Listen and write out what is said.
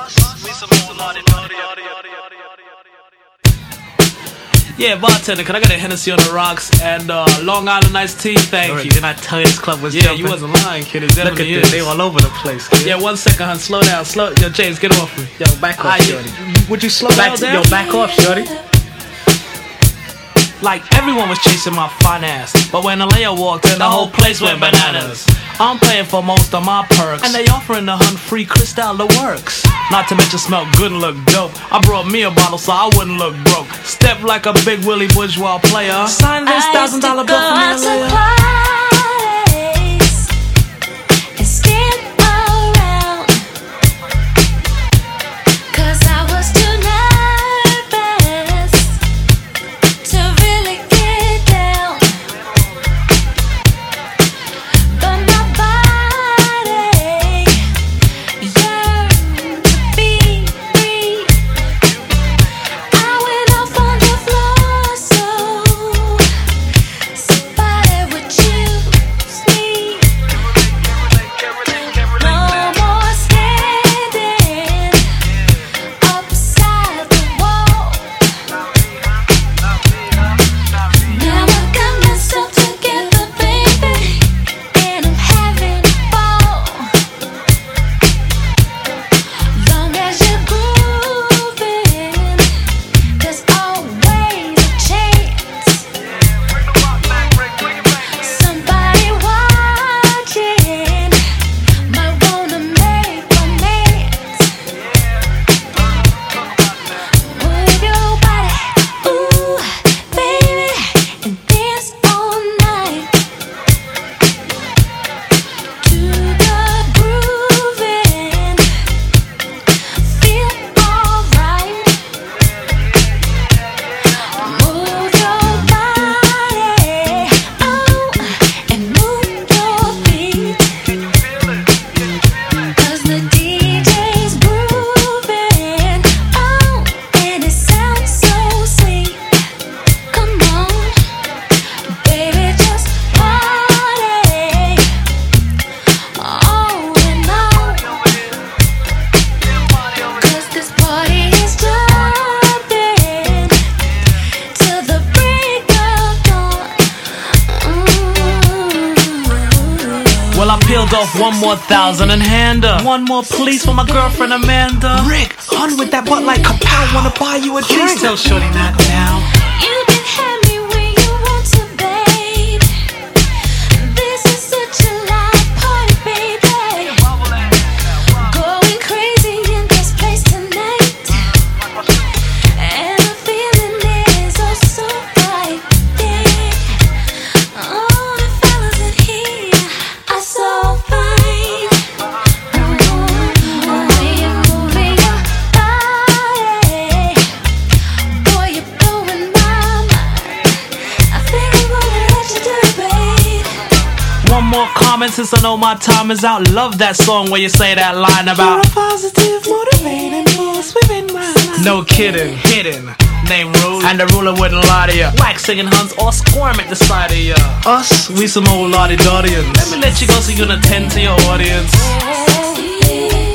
Yeah, bartender, can I get a Hennessy on the rocks and Long Island iced tea? Thank you. Didn't I tell you this club was jumping? Yeah, you wasn't lying, kid. It Look at definitely this, is. they all over the place, kid. Yeah, 1 second, hun. Slow down. Yo, James, get off me. Yo, back off, shorty. Would you slow down? Yo, back off, shorty. Like everyone was chasing my fine ass, but when Alea walked in, the whole place went bananas. I'm paying for most of my perks, and they offering the hun free Cristal the works. Not to mention smell good and look dope. I brought me a bottle so I wouldn't look broke. Step like a big Willie bourgeois player. Sign this $1,000 bill for me, Alea. Well, I peeled off one more 1,000 and hand her one more please for my girlfriend Amanda. Rick, hun with that butt like kapow, wanna buy you a drink. Please tell shorty that now. You can have me when you want to, babe. This is such a loud party, baby. Going crazy in this place tonight, and the feeling is oh so right, yeah. All the fellas in here are so fine. When you're moving your body, boy, you're blowing my mind. I think I'm gonna let you do it, babe. One more comment since I know my time is out. Love that song where you say that line about You're a positive, motivating force within my life. no kidding, hidden. Name Ruler, and the ruler wouldn't lie to ya. Whack singing huns or squirm at the side of ya. Us, we some old lottie-dottians. Let me let you go so you can attend to your audience. Yeah.